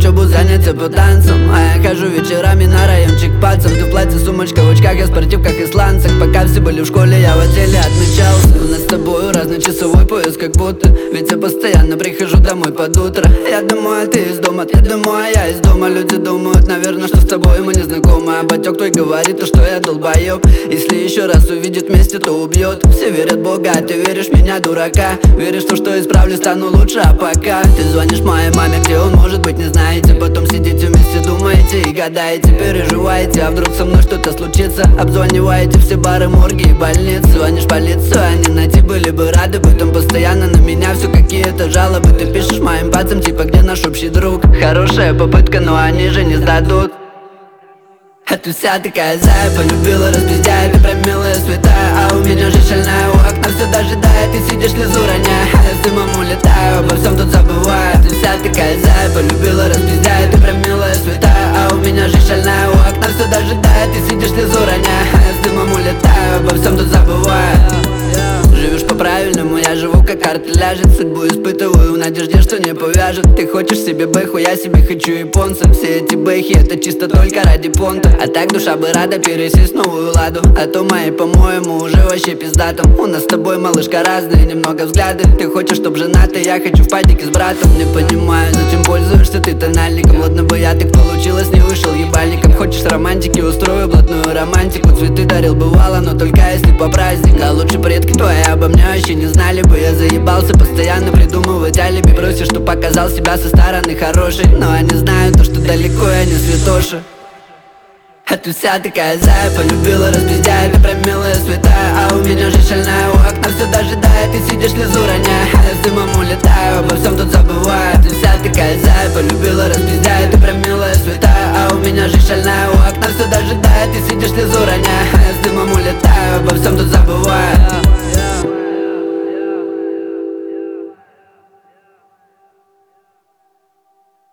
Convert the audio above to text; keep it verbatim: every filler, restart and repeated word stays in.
учебу, занятия по танцам. А я хожу вечерами на райончик пальцем. Ты в платье, сумочка, в очках, я в спортивках и сланцах. Пока все были в школе, я в отделе отмечался. У нас с тобой разный часовой пояс, как будто. Ведь я постоянно прихожу домой под утро. Я думаю, а ты из дома, ты думаю, а я из дома. Люди думают, наверное, что с тобой мы не знакомы. А батёк твой говорит, то, что я долбоёб. Если еще раз увидит вместе, то убьет. Все верят в Бога, а ты веришь в меня, дурака. Веришь в то, что исправлюсь, стану лучше, а пока ты звонишь моей маме, где он может быть, не знаете. Потом сидите вместе, думаете и гадаете, переживаете, а вдруг со мной что-то случится. Обзваниваете все бары, морги и больницы. Звонишь в полицию, они найти были бы рады. Потом постоянно на меня все какие-то жалобы. Ты пишешь моим пальцем, типа, где наш общий друг. Хорошая попытка, но они же не сдадут. А ты вся такая зая, полюбила, распиздяя. Ты прям милая, святая, а у меня же шальная. У окна все дожидает, ты сидишь, слезу роняя. А я с дымом улетаю, обо всем тут забываю. Ты вся такая зая, полюбила, распиздяя. Ты прям милая, святая, а у меня же шальная. У окна все дожидает, ты сидишь, слезу роняя. А я с дымом улетаю, обо всем тут забываю. Живешь по-правильному, я живу как карта ляжет. Судьбу испытываю в надежде, что не повяжет. Ты хочешь себе бэху, я себе хочу японца. Все эти бэхи, это чисто только ради понта. А так душа бы рада пересесть в новую ладу. А то мои, по-моему, уже вообще пиздатом. У нас с тобой, малышка, разные немного взгляды. Ты хочешь, чтоб женатый, я хочу в падике с братом. Не понимаю, зачем пользуешься ты тональником. Ладно бы я так получилось, не вышел ебальником. Хочешь романтики, устрою блатную романтику. Цветы дарил бывало, но только если по праздникам. А лучше предки твои обо мне вообще не знали бы. Я заебался постоянно придумывать алиби. Просишь, что показал себя со стороны хорошей. Но они знают то, что далеко я не святоша. А ты вся такая зая, полюбила, распиздяя. Ты прям милая, святая, а у меня же шальная. У окна все дожидает, ты сидишь, слезу роняя. А я с дымом улетаю, обо всем тут забываю. Ты вся такая зая, полюбила, распиздяя. Ты прям милая, святая, а у меня же шальная. У окна все дожидает, ты сидишь, слезу роняя. А я с дымом улетаю, обо всем тут забываю.